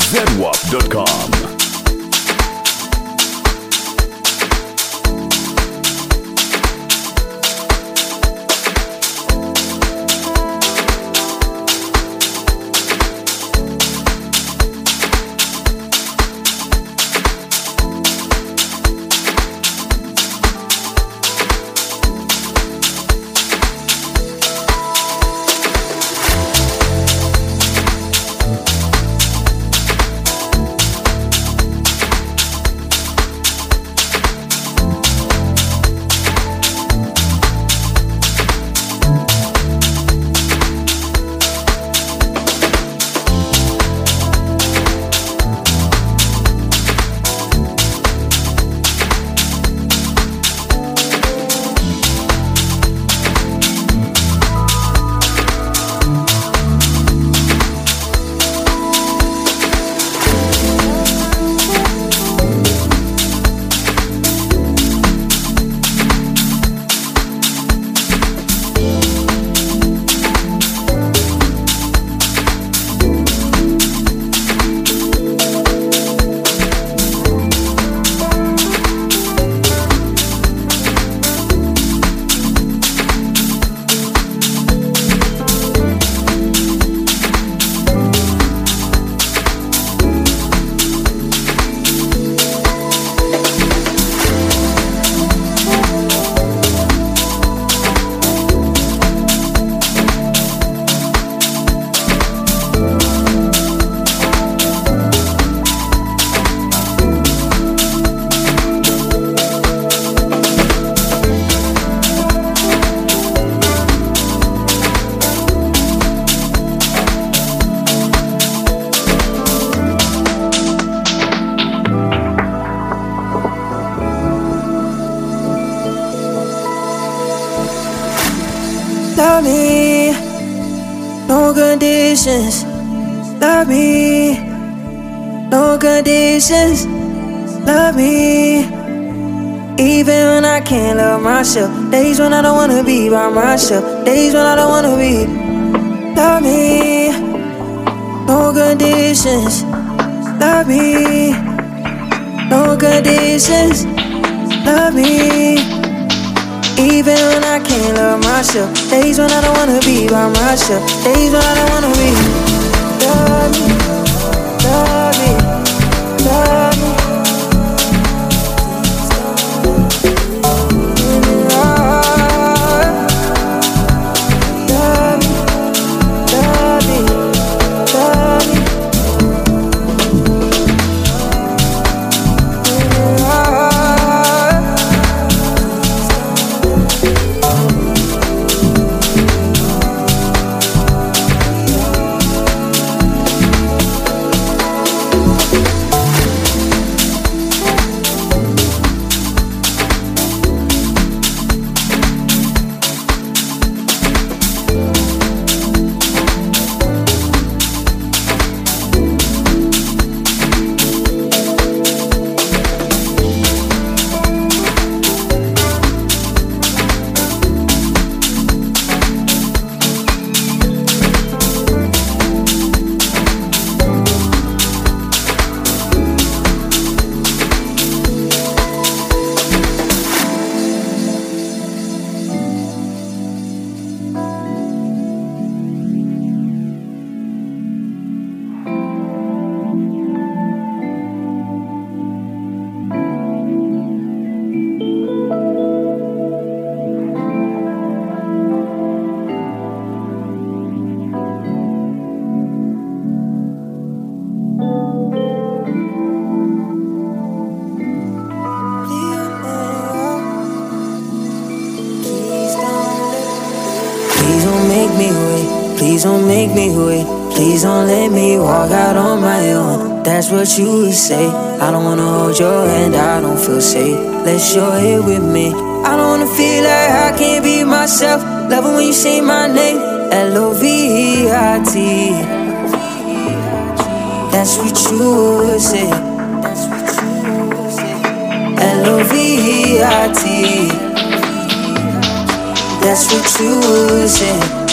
zedwap.com. Love me, no conditions. Love me, no conditions. Love me, even when I can't love myself. Days when I don't wanna be by myself. Days when I don't wanna be. Love me, no conditions. Love me, no conditions. Love me, even when I can't love myself. Days when I don't wanna be by myself. Days when I don't wanna be. Love me, love me, love me. Please don't make me wait. Please don't let me walk out on my own. That's what you would say. I don't wanna hold your hand, I don't feel safe. Let your head with me. I don't wanna feel like I can't be myself. Love it when you say my name, L-O-V-E-I-T. That's what you would say. L-O-V-E-I-T. That's what you would say.